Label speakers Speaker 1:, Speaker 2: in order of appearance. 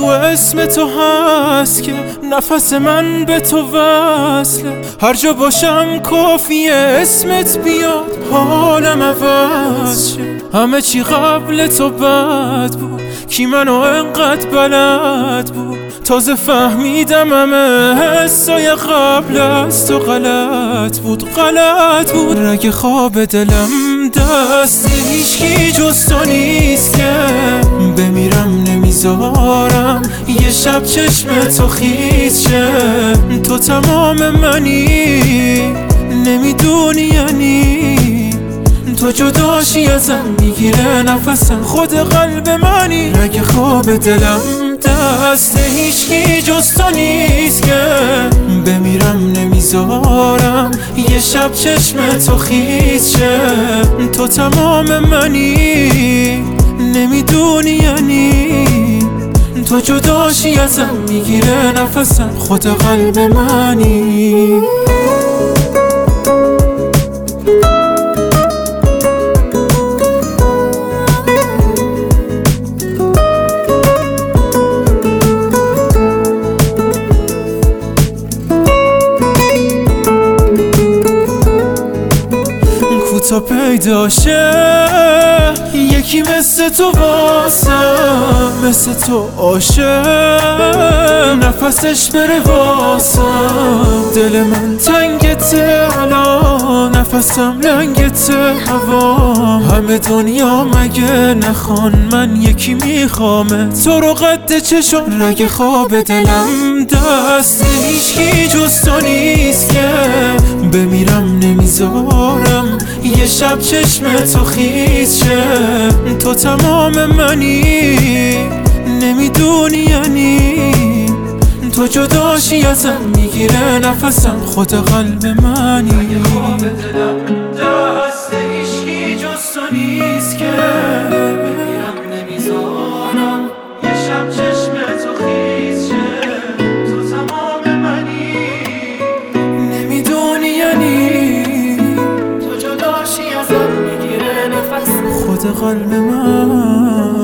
Speaker 1: تو اسم تو هست که نفس من به تو وصله. هر جا باشم کافیه اسمت بیاد حالم عوض شه. همه چی قبل تو بد بود، کی منو انقدر بلد بود. تازه فهمیدم همه حسای قبل از تو غلط بود. رگ خواب دلم دست هیچکی جز تو نیست که بمیرم نمیذارم یه شب چشم تو خیس شه. تو تمام منی نمیدونی یعنی تو جداشی ازم میگیره نفسم خود قلب منی. رگ خواب دلم دست هیچکی جز تو نیست که بمیرم نمیذارم یه شب چشم تو خیس شه. تو تمام منی نمیدونی یعنی تو جداشی ازم میگیره نفسم خود قلب منی. تا پیدا شه یکی مثل تو واسم، مثل تو عاشق نفسش بره واسم. دل من تنگته الان نفسم لنگته هوام. همه دنیا مگه نخوان من یکی میخوامه تو رو قد چشم. رگ خواب دلم دست هیچکی جز تو نیست که بمیرم نمیذارم یه شب چشم تو خیس شه. تو تمام منی نمیدونی یعنی تو جداشی ازم میگیره نفسم خود قلب منی. اگه خواب دلم دست هیچکی جز تو نیست که بمیرم نمیذارم یه شب چشم تو خیس شه. تو تمام منی نمیدونی یعنی تو جداشی ازم میگیره نفسم خود قلب من.